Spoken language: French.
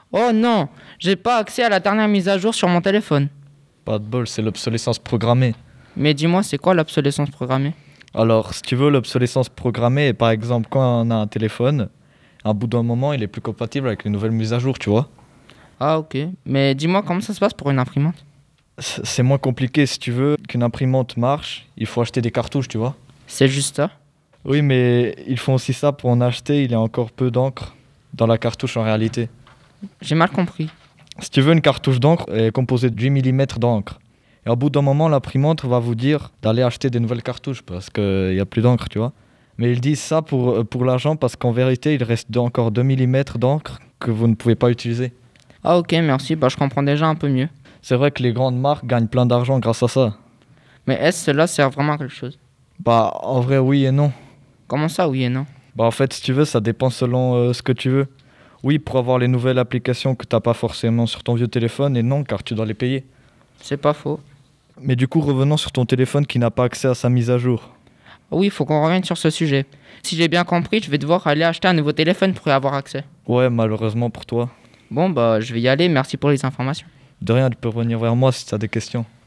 Oh non, j'ai pas accès à la dernière mise à jour sur mon téléphone. Pas de bol, c'est l'obsolescence programmée. Mais dis-moi, c'est quoi l'obsolescence programmée? Alors, si tu veux, l'obsolescence programmée, par exemple, quand on a un téléphone, à bout d'un moment, il est plus compatible avec les nouvelles mises à jour, tu vois. Ah ok, mais dis-moi comment ça se passe pour une imprimante? C'est moins compliqué, si tu veux, qu'une imprimante marche, il faut acheter des cartouches, tu vois. C'est juste ça? Oui, mais ils font aussi ça pour en acheter, il y a encore peu d'encre dans la cartouche en réalité. J'ai mal compris. Si tu veux, une cartouche d'encre est composée de 8 millimètres d'encre. Et au bout d'un moment, l'imprimante va vous dire d'aller acheter des nouvelles cartouches parce qu'il n'y a plus d'encre, tu vois. Mais ils disent ça pour l'argent parce qu'en vérité, il reste encore 2 millimètres d'encre que vous ne pouvez pas utiliser. Ah ok, merci, bah je comprends déjà un peu mieux. C'est vrai que les grandes marques gagnent plein d'argent grâce à ça. Mais est-ce que cela sert vraiment à quelque chose? Bah, en vrai, oui et non. Comment ça, oui et non? Bah, en fait, si tu veux, ça dépend selon ce que tu veux. Oui, pour avoir les nouvelles applications que t'as pas forcément sur ton vieux téléphone, et non, car tu dois les payer. C'est pas faux. Mais du coup, revenons sur ton téléphone qui n'a pas accès à sa mise à jour. Oui, il faut qu'on revienne sur ce sujet. Si j'ai bien compris, je vais devoir aller acheter un nouveau téléphone pour y avoir accès. Ouais, malheureusement pour toi. Bon, bah je vais y aller, merci pour les informations. De rien, tu peux revenir vers moi si t'as des questions.